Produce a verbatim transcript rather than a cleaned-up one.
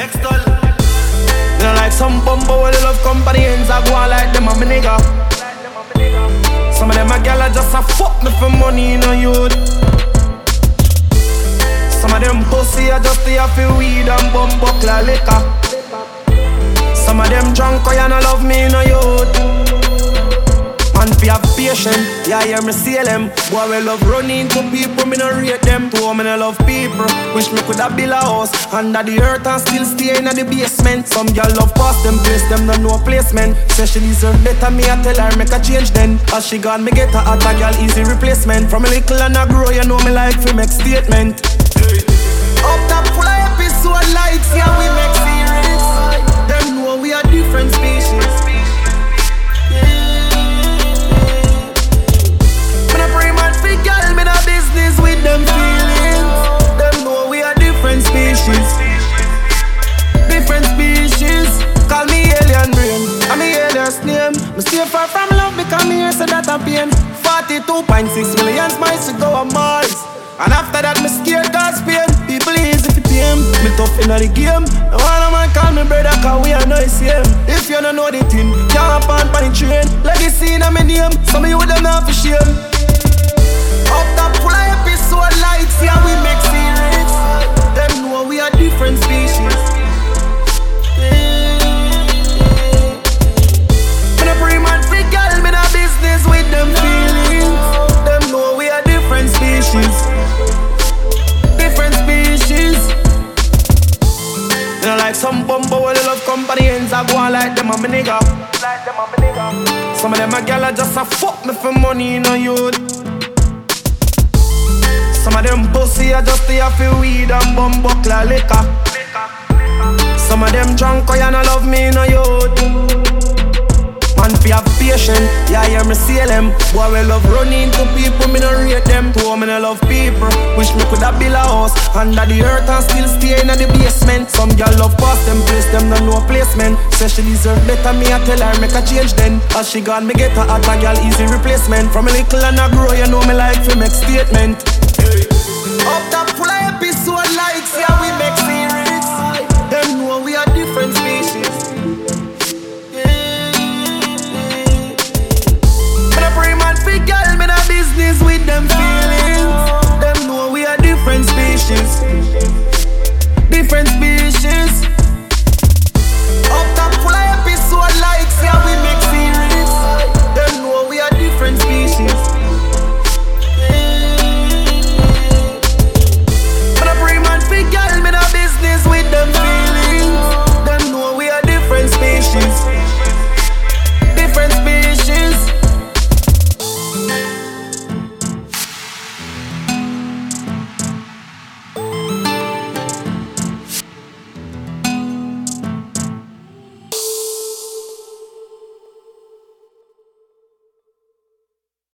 next doll. You know like some bumbo with the love company ends I go on like them a me nigga. Some of them a gal a just a fuck me for money, you know youth. Some of them pussy a just a fi weed and bum buckler liquor. Some of them drunk or you no love me, you know youth. Man fi have patience, yeah, yeah, me see them. Boy, we love running to people, me no rate them. To me no love people, wish me coulda build a house under the earth and still stay in the basement. Some girl love past them place, them no know placement. Say she deserve better, me I tell her make a change then. As she gone, me get a other girl easy replacement. From a little and a grow, you know me like fi make statement. Up top full of episode lights, yeah, we make series. Them know we are different species. Girl, me no business with them feelings. Them know we are different species. Different species. Call me alien brain, I'm me alias name. Me stay far from love because me hear say that I'm pain. Forty-two point six million miles to go on Mars. And after that me scared cause pain. People easy to tame. Me tough inna the game. No one of man call me brother cause we are no same. If you don't know the thing, can't hop on the train. Legacy inna me name. Some of you them not for shame. Up top full of episode lights, yeah, we make series. Them know we are different species. Me no pre-man free girl, me no business with them feelings. Them know we are different species. Different species. You know like some bumbo with the love company ends I go on like them a me nigga. Some of them a gal a just a fuck me for money, you know youth. Some of them pussy a just a fi weed and bum buckler liquor. Some of them drunk or you no love me, no youth. Man fi have patience, yeah, yeah, me see them. Boy, we love running to people, me no rate them. To me no love people, wish me coulda build a house under the earth and still stay in the basement. Some girl love past them place, them no know placement. Say she deserve better, me I tell her make a change then. As she gone, me get a other girl easy replacement. From a little and a grow, you know me like fi make statement. Up top full of episode lights, yeah.